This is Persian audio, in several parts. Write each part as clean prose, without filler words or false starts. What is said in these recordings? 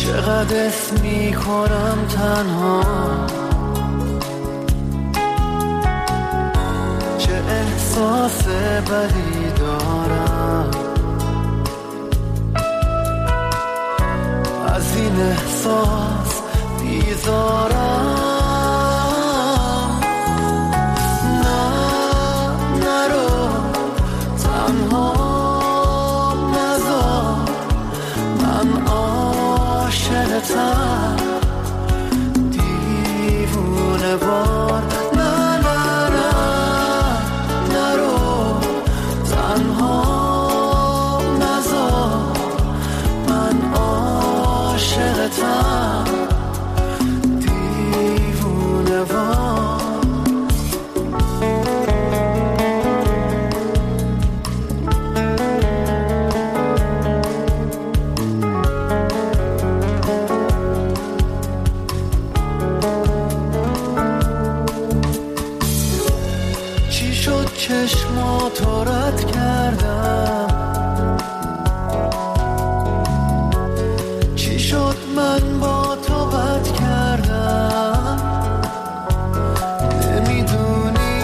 چقدر اسم میکنم تنها، چه احساس بدی دارم، از این احساس بیزارم. دیوونه بار نه نه نه نرو، تنها نذار، من عاشقتم دیوونه بار. چشماتو رد کردم، چی شد من با تو بد کردم، نمیدونی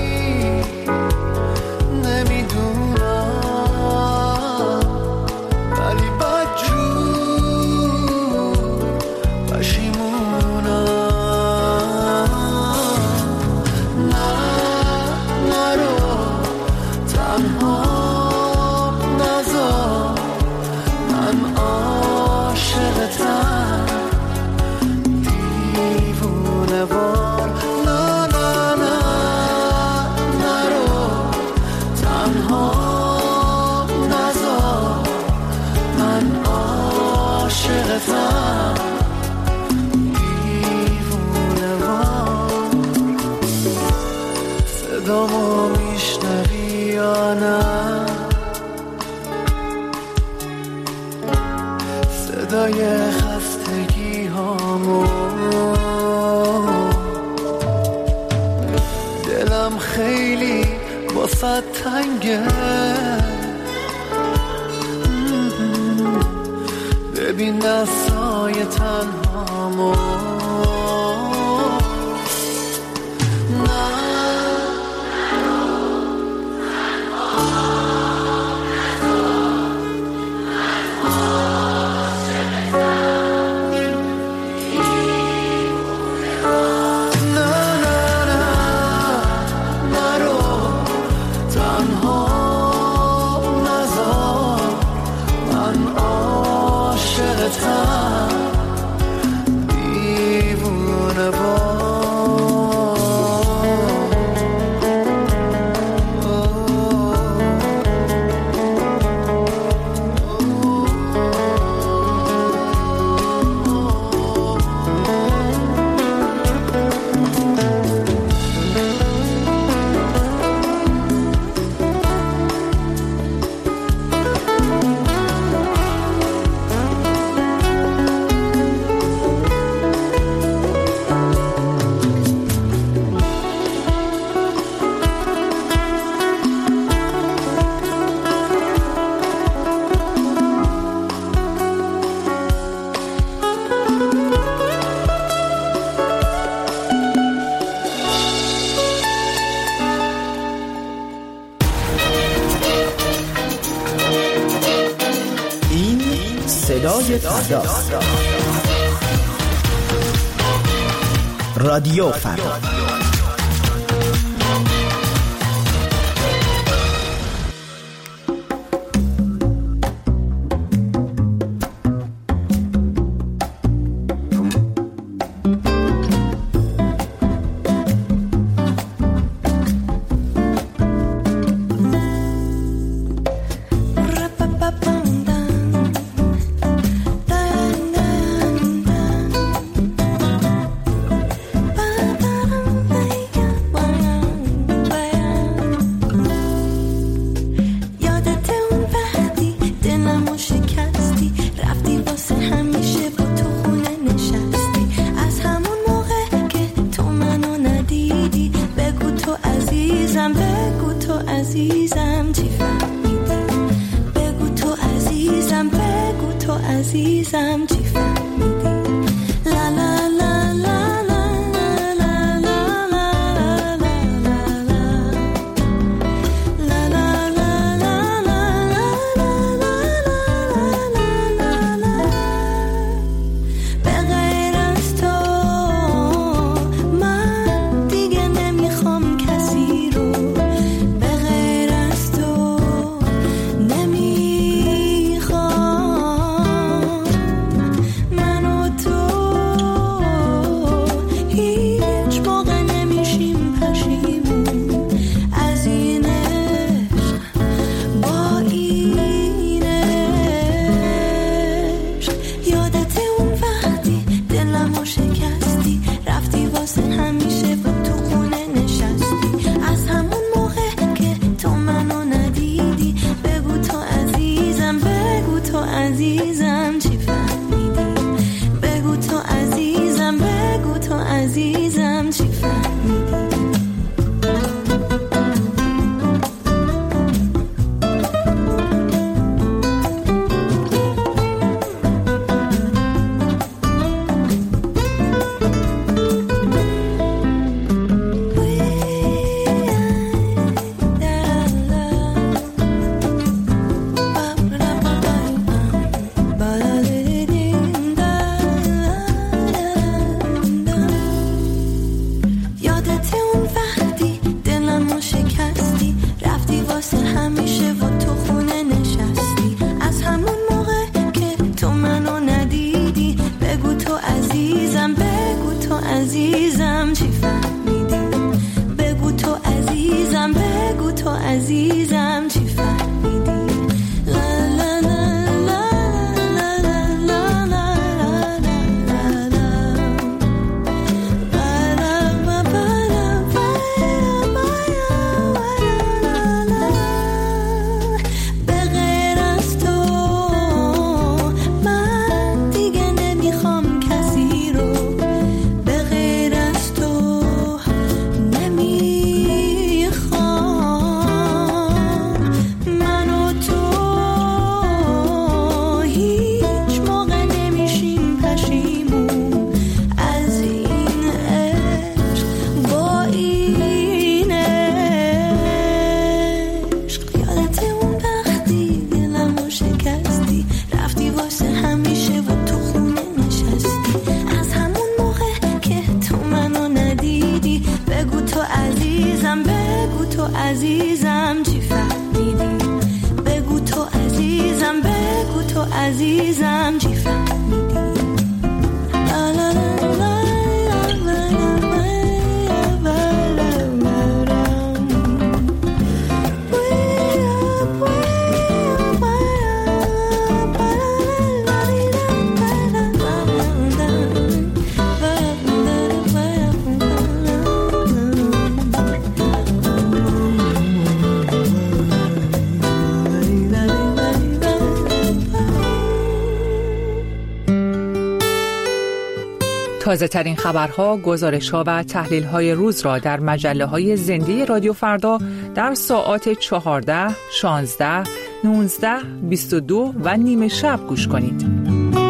نمیدونم، ولی بدجور پشیمونم. صدامو میشنوی یا نه؟ صدای خستگی هامو، دلم خیلی واسه تنگه، ببین دستای تنهامو. صدای فردا، رادیو فردا. عزیزم چی فهمیدی؟ بگو تو عزیزم، بگو تو عزیزم چی فهمیدی؟ عزیزم چی فهمیدی؟ بگو تو عزیزم، بگو تو عزیزم چی فهمیدی؟ لا لا لا لا. تازه ترین خبرها، گزارش‌ها و تحلیل‌های روز را در مجله‌های زنده رادیو فردا در ساعات 14، 16، 19، 22 و نیم شب گوش کنید.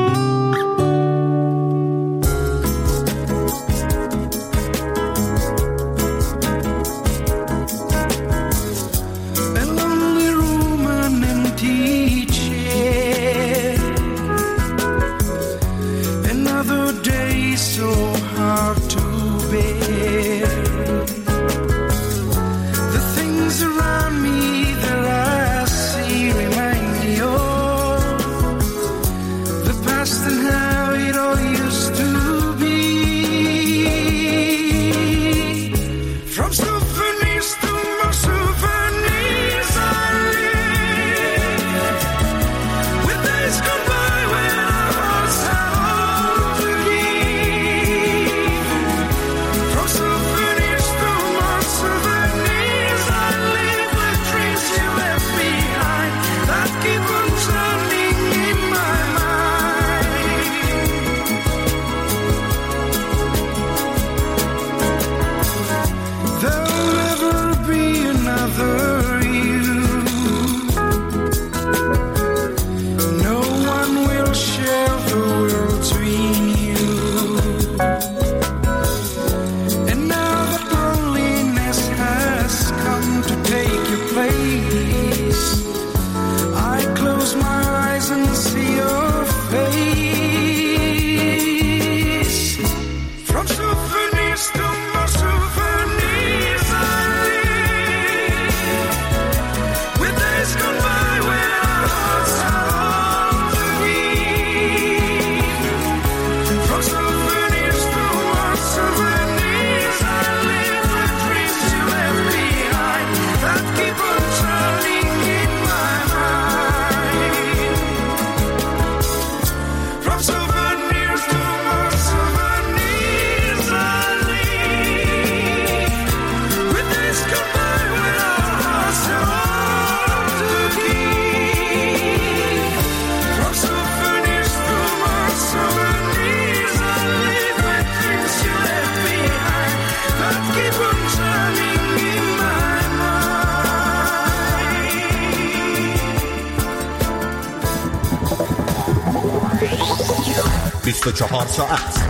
ساعت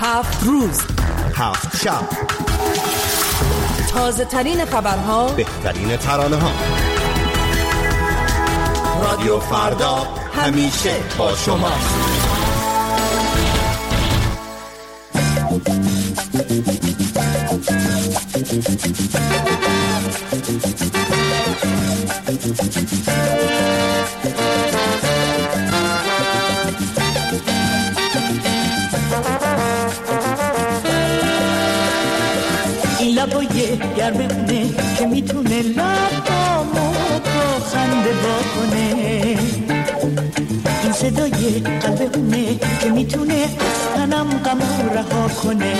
7 روز 7 شب، تازه ترین خبرها، بهترین ترانه ها. رادیو فردا همیشه با شما. لبای گرمه که میتونه لبامو با خنده واکنه، این صدای قلبونه که میتونه از تنم غمو رها کنه،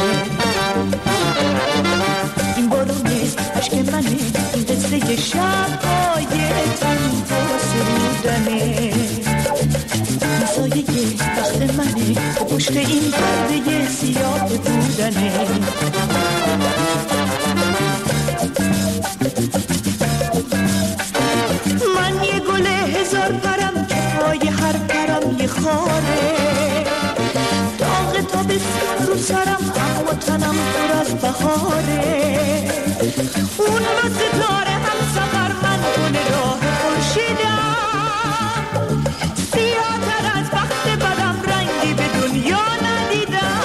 این بارونه عشق منه، این قصه شب‌های تنها سرودنه، این سایه بخت منه پشت این پرده سیاه بودنه. من یه گل هزار پرم که پای هر پرم یه خاره، داغ تابستون رو سرم اما تنم پر از بهاره، اون با ستاره هم سفر من گل راه خورشیدم، سیاه‌تر از بخت بدم رنگی به دنیا ندیدم.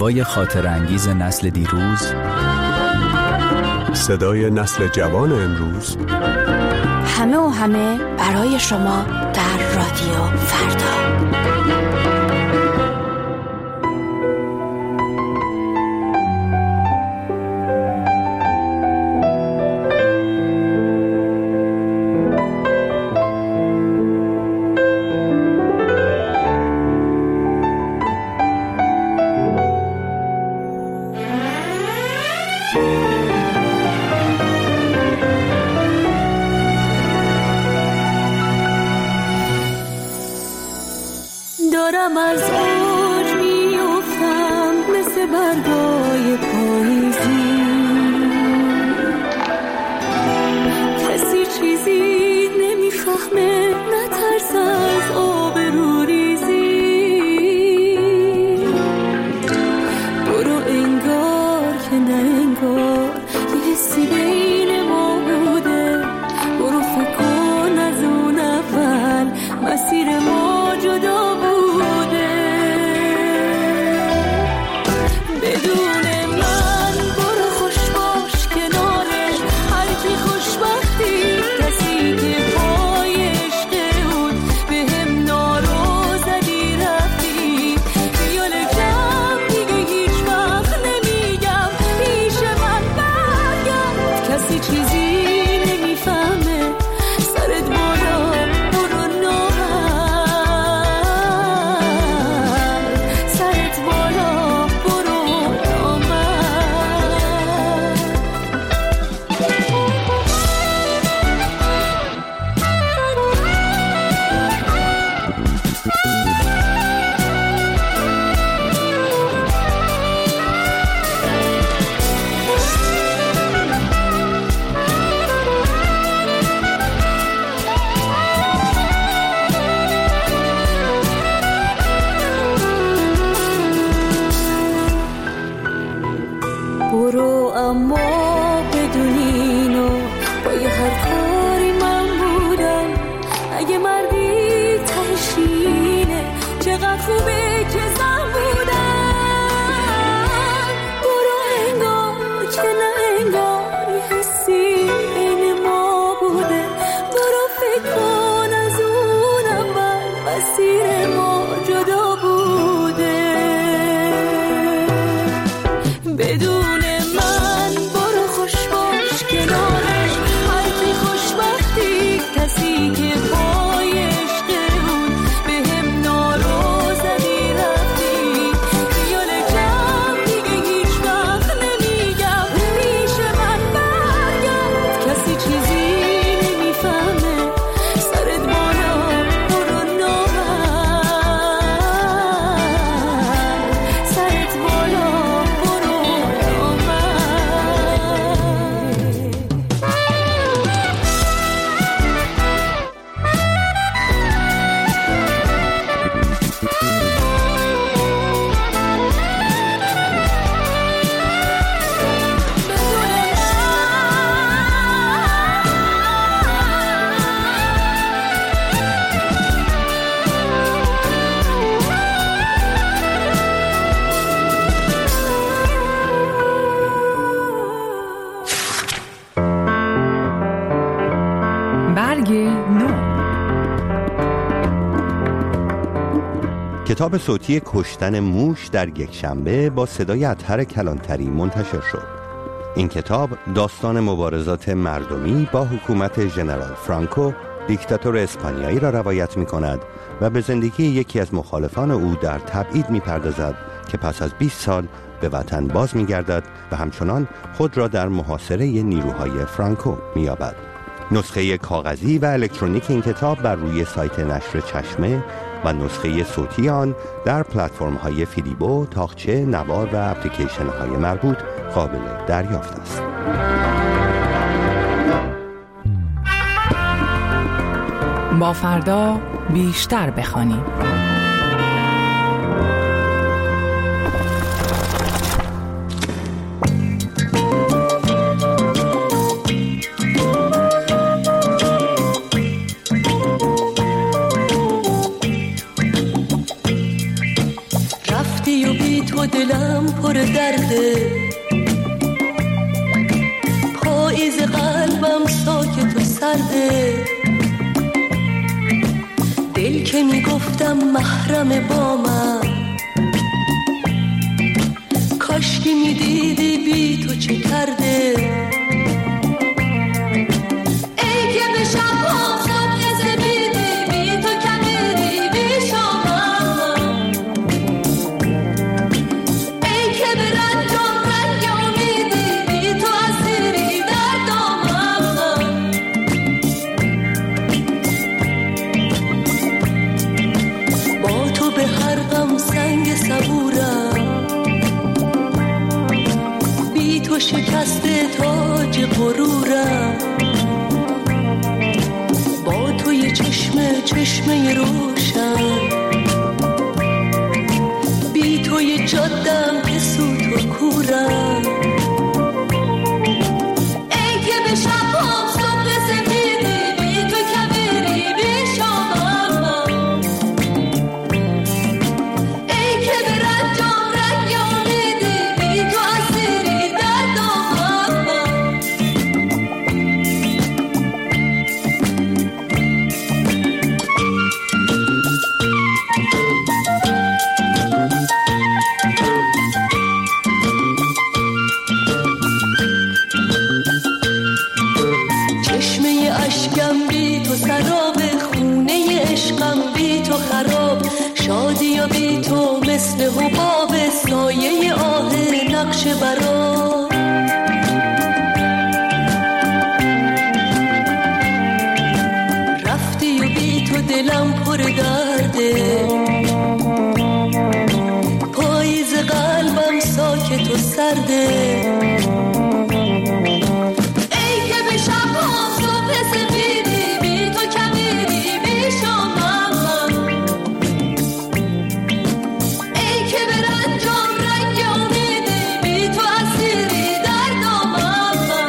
نوای خاطر انگیز نسل دیروز، صدای نسل جوان امروز، همه برای شما در رادیو فردا. دارم از اوج میافتم مثل برگای پاییزی، کسی چیزی نمیفهمه، نترس از آبروریزی. برو انگار که نه انگار یه حسی بین ما بوده، برو فکر کن از اون اول مسیر ما جدا بوده. بدون من برو خوش باش کناره هر کی خوشبختی، کسی که پای عشق بود به هم نارو زدی رفتی. خیال جمع دیگه هیچ وقت نمیگم پیش من برگرد، کسی چیزی نمیفهمه، سرت بالا برو سرت بالا برو برو، اما بدونینو با یه هر کاری من بودم. اگه مردی تهشینه چقدر خوبه که زن بودم. برو انگار که نه انگار یه حسی این ما بوده، برو فکر کن از اون اول مسیر ما جدا بوده. بدون من برو خوش باش کنارش هر کی خوشبختی، کسی که پای عشق بود به هم نارو زدی رفتی. خیال جمع دیگه هیچ وقت نمیگم پیش من برگرد، کسی چیزی نمیفهمه، سرت بالا برو سرت بالا کتاب صوتی کشتن موش در یک شنبه با صدای اطهر کلانتری منتشر شد. این کتاب داستان مبارزات مردمی با حکومت ژنرال فرانکو، دیکتاتور اسپانیایی را روایت می کند و به زندگی یکی از مخالفان او در تبعید می پردازد که پس از 20 سال به وطن باز می گردد و همچنان خود را در محاصره نیروهای فرانکو می یابد. نسخه کاغذی و الکترونیک این کتاب بر روی سایت نشر چشمه و نسخه صوتی آن در پلتفرم‌های فیلیبو، تاقچه، نوار و اپلیکیشن‌های مربوط قابل دریافت است. با فردا بیشتر بخوانیم. رفتی و بی تو دلم که میگفتم محرم با من، کاشکی میدیدی بی تو چه کرده. ای که به شب ها صبح زمیدی بی تو کمیدی بی شامم، ای که به رنجم رنگ امیدی بی تو اسیری در دامم. با تو به هر غم سنگ صبورم، بی تو شکسته تاج غرورم. با تو یه چشمه روشن، بی تو یه جادم که سوت و کورم. ای که به شب هم صبح سفیدی بی تو کبیری بی شامم، ای که به رنجم رنگ امیدی بی تو اسیری در دامم. چشمه اشکم بی تو سراب، خونه عشقم بی تو خراب. شادی و بی تو مثل حباب، سایه آه نقش برا. رفتی و بی تو دلم پر درده، پاییز قلبم ساکت و سرده. ای که به شب ها صبح سفیدی بی تو کمیدی بی شامم، ای که به رنجم رنگ امیدی بی تو اسیری در دامم.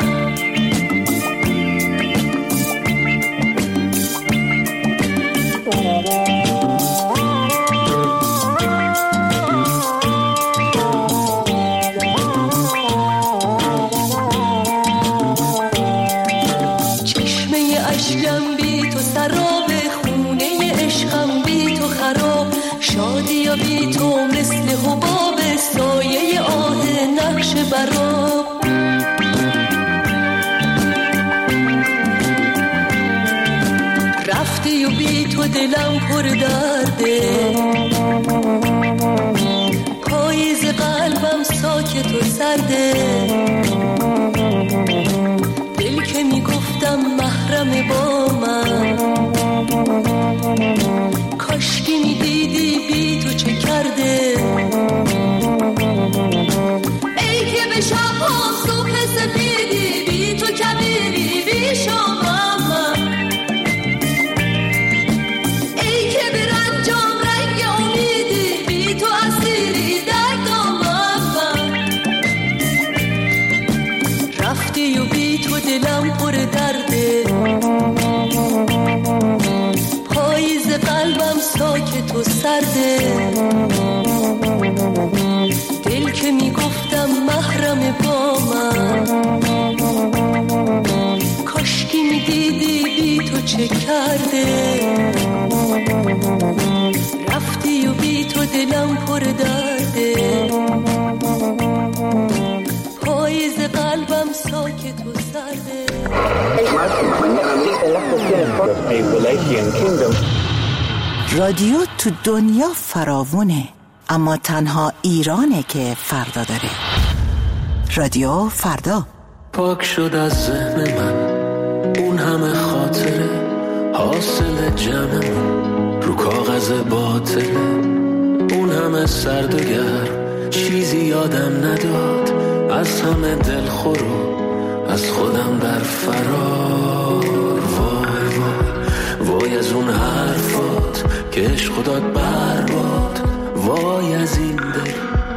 چشمه اشکم بی تو سراب، خونه عشقم بی تو خراب. شادی و بی تو مثل حباب، سایه آه نقش براب. رفتی و بی تو دلم پر درده، پاییز قلبم ساکت و سرده. دل که میگفتم محرم با من، کاشکی میدیدی بی تو چه کرده. ای که به شب هم صبح سفیدی بی تو کبیری بی شامم، ای که به رنجم رنگ امیدی بی تو اسیری در دامم. رفتی و بی تو دلم پر درده، پاییز قلبم ساکت و سرده. دل که میگفتم محرم با من، کاشکی میدیدی بی تو چه کرده. رفتی و بی تو دلم پر درده، پاییز قلبم ساکت و سرده. رادیو تو دنیا فراوونه، اما تنها ایرانه که فردا داره. رادیو فردا. پاک شد از ذهن من اون همه خاطره، حاصل جمعمون رو کاغذ باطله. اون همه سرد و گرم چیزی یادم نداد، از همه دلخور و از خودم در فرار. وای وای وای از اون حرفات که عشق داد برباد. وای از این دل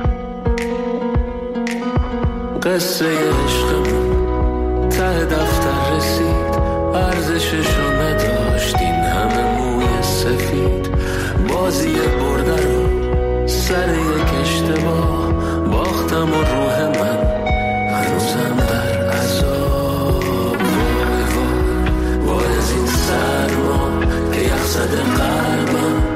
قصه عشقمون ته دفتر رسید، ارزششو نداشت این همه موی سفید. بازی برده رو سر یک اشتباه باختم و روح من هنوزم در عذاب. وای وای وای از این سرما که یخ زده قلبم،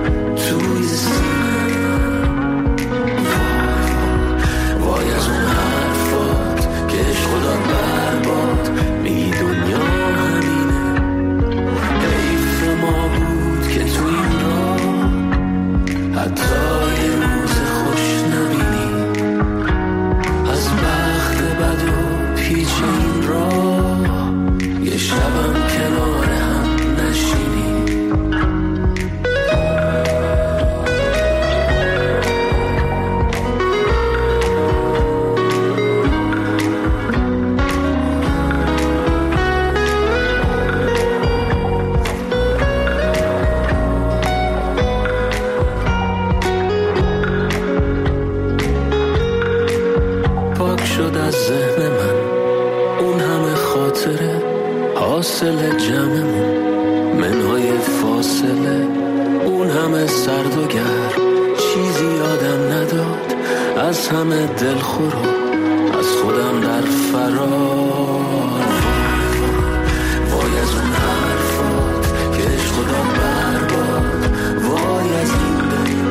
خاطره حاصل جمعمون، منهای فاصله اون همه سرد و گرم، چیزی یادم نداد از همه دلخور و از خودم در فرار. وای از اون حرفات که عشق خودم برباد، وای از این دل،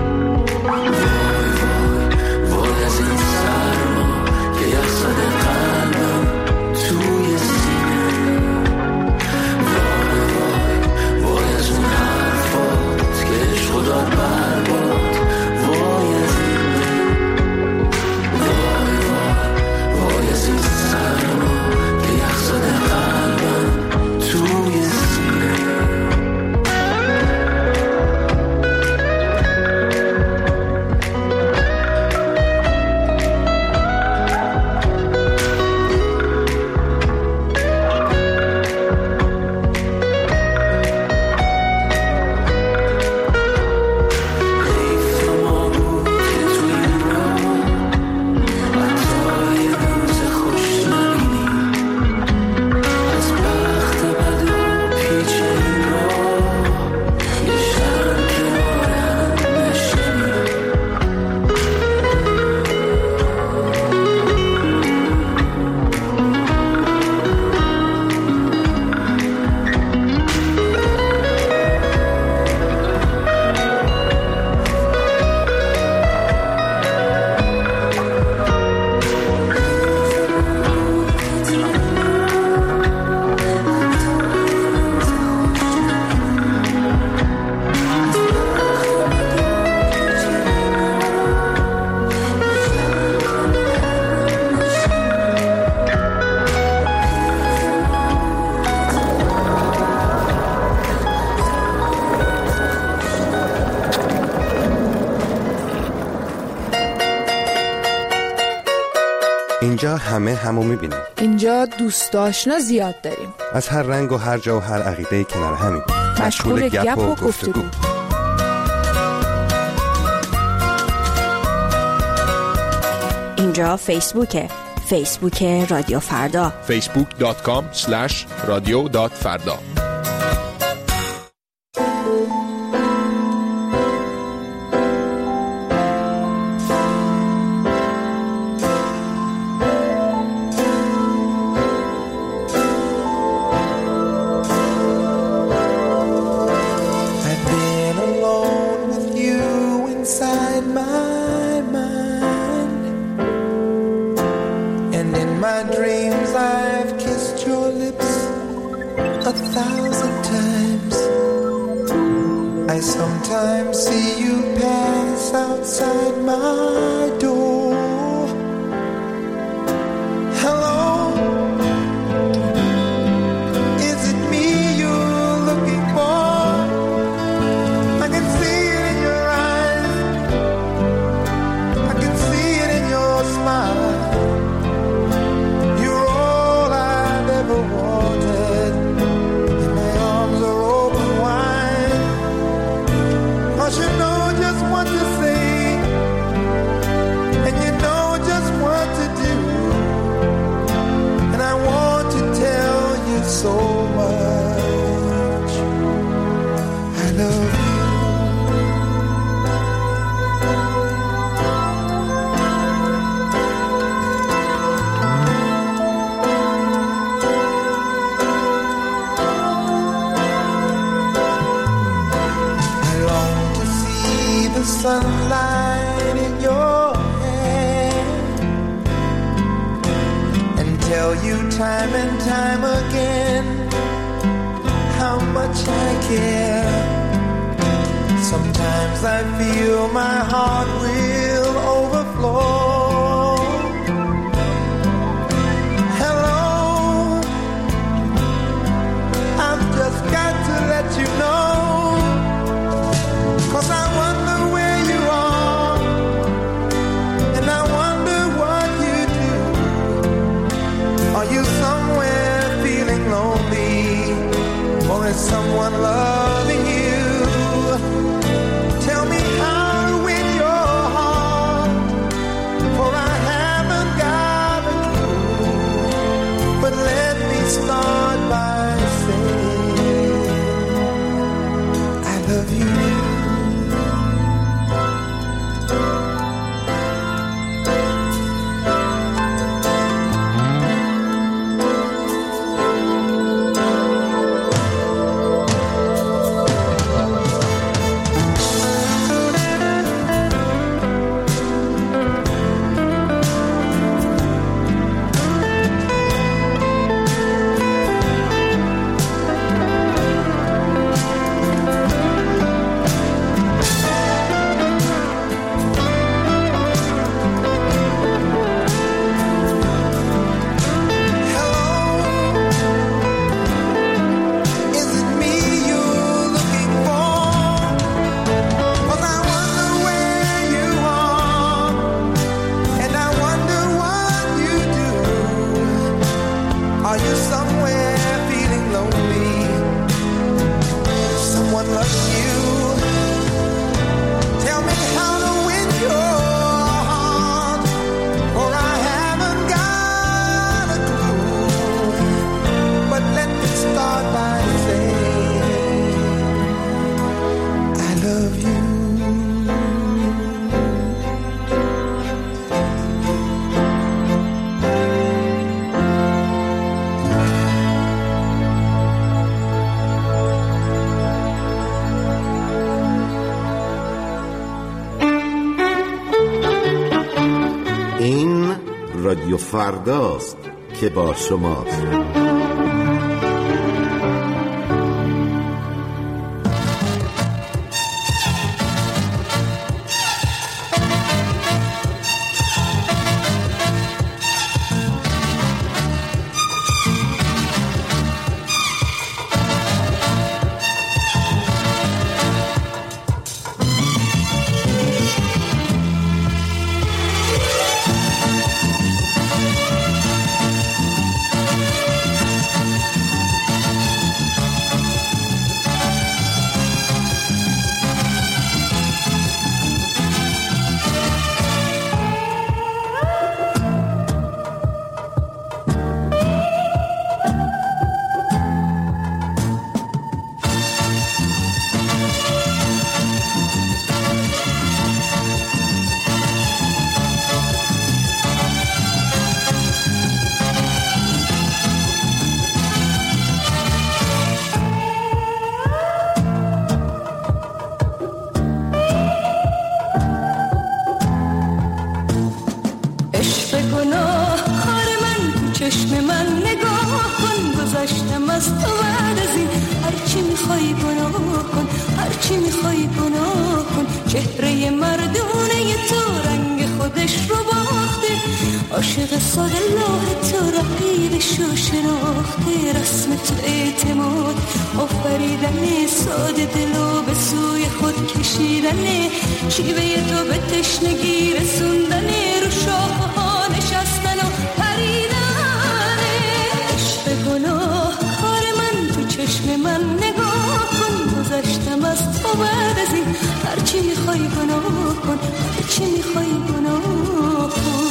وای از این سرما که یخ زده قلبم توی سینه. وای از اون حرفات که عشق خودم برباد، وای از این دل، وای از این سرما که یخ زده قلبم توی سینه. اینجا همه همو میبینیم. اینجا دوست آشنا زیاد داریم، از هر رنگ و هر جا و هر عقیده کنار همیم، مشغول گپ و گفتگو. اینجا فیسبوکه، فیسبوک رادیو فردا، facebook.com/radio.farda. Sunlight in your hair and tell you time and time again how much I care. Sometimes I feel my heart will overflow. Hello, I've just got to let you know, 'cause I wonder where you are, and I wonder what you do. Are you somewhere feeling lonely, or is someone loving you? Tell me how to win your heart. فرداست که با شماست. عاشق ساده لاه تو رقیبش و شناخته، رسم تو اعتماد آفریدنه، ساده دلو به سوی خود کشیدنه، شیوه تو به تشنگی رسوندنه، رو شاخه ها نشستن و پریدنه. عشق گناه کار من، تو چشم من نگاه کن، گذشتم از تو بعد از این، هرچی میخوای گناه کن، هرچی میخوای گناه کن.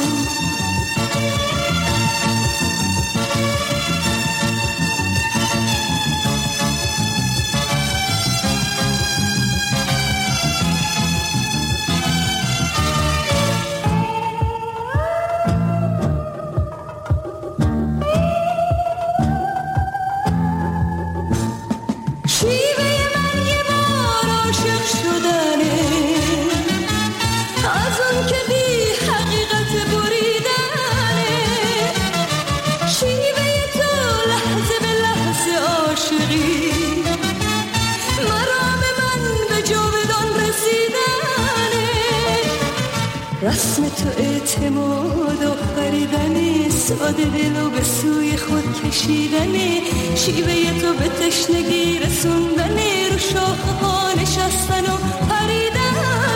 رسم تو اعتماد آفریدنه، ساده دلو به سوی خود کشیدنه، شیوه تو به تشنگی رسوندنه، رو شاخه ها نشستن و پریدنه.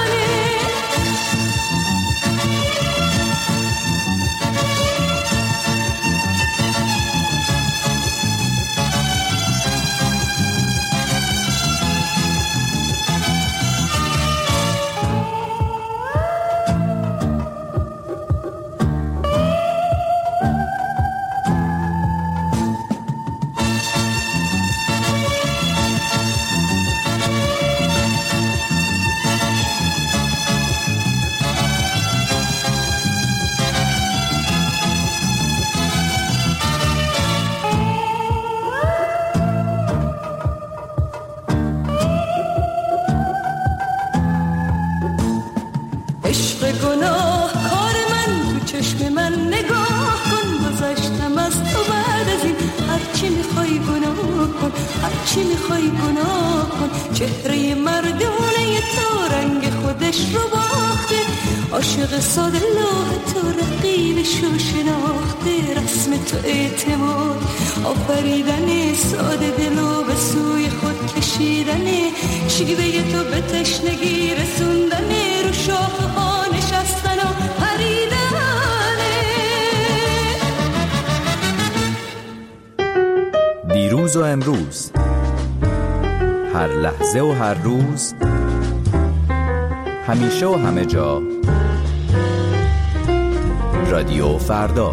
چی میخوای گناه کن، چهره مردونه تو رنگ خودش رو باخته، عاشق ساده لوح تو رقیبش رو شناخته، رسم تو اعتماد آفریدنه، ساده دلو به سوی خود کشیدنه، شیوه تو به تشنگی رسوندنه، رو شاخه ها نشستن و پریدنه. دیروز و امروز، هر لحظه و هر روز، همیشه و همه جا، رادیو فردا.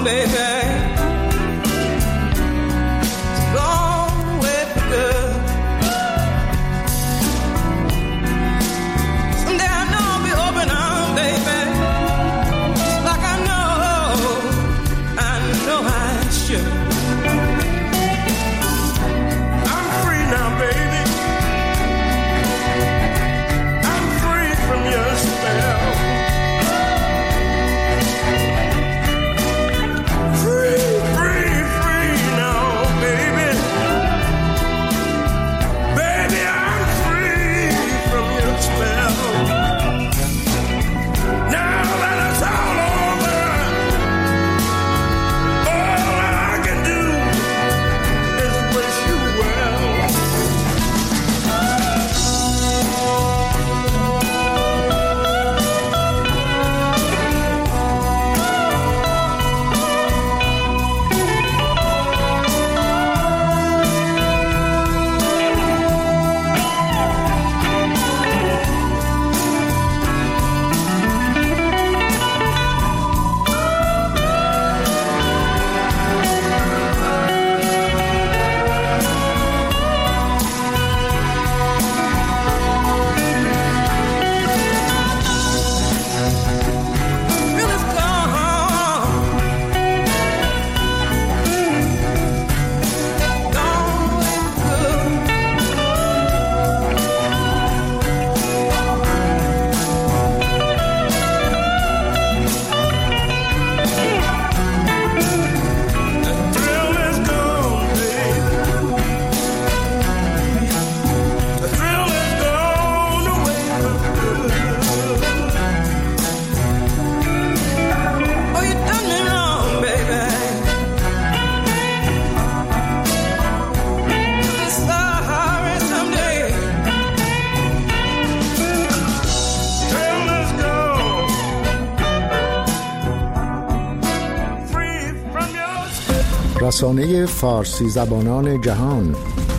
رسانه فارسی زبانان جهان،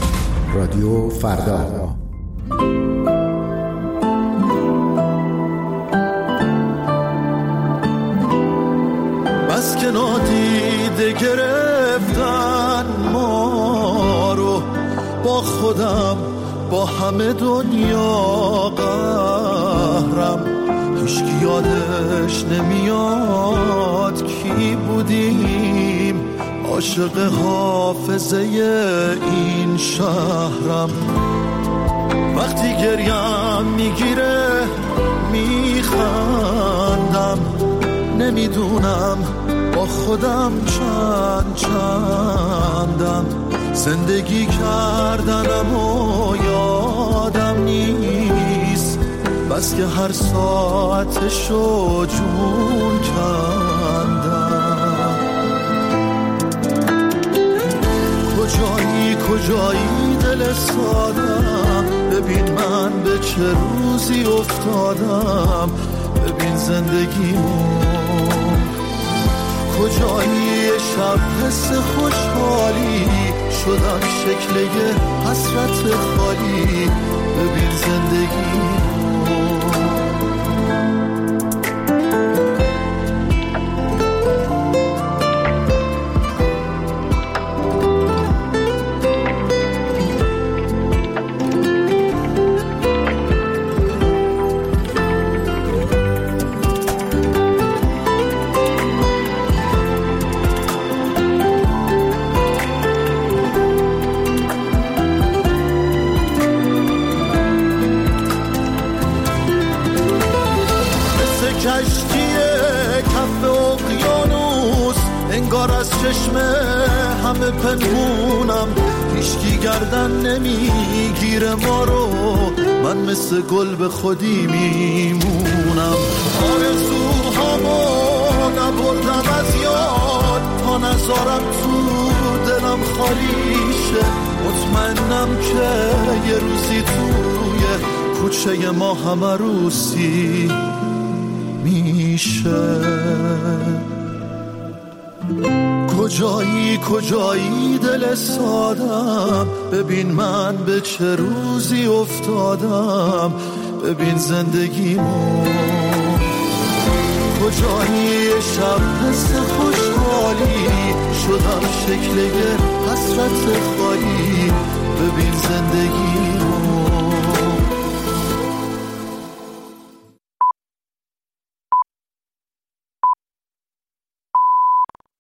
رادیو فردا. بس که نادیده گرفتن ما رو، با خودم با همه دنیا قهرم، هیچکی یادش نمیاد کی بودیم، عاشق حافظه این شهرم. وقتی گریم میگیره میخندم، نمیدونم با خودم چندم، زندگی کردنم و یادم نیست، بس که هر ساعتشو جون کندم. کجایی دل سادم، ببین من به چه روزی افتادم، ببین زندگیمو. کجایی شب حس خوشحالی، شدم شکل یه حسرت خالی، ببین زندگیمو. چشم همه پنهونم، هیچکی گردن نمیگیره ما رو، من مثل گل به خودی میمونم. آرزوهامو نبردم از یاد، تا نذارم تو دلم خالی شه، مطمئنم که یه روزی توی کوچه ما همه روسی میشه. کجایی دل سادم، ببین من به چه روزی افتادم، ببین زندگیمو. کجایی شب حس خوشحالی، شدم شکل یه حسرت خالی. ببین زندگی رو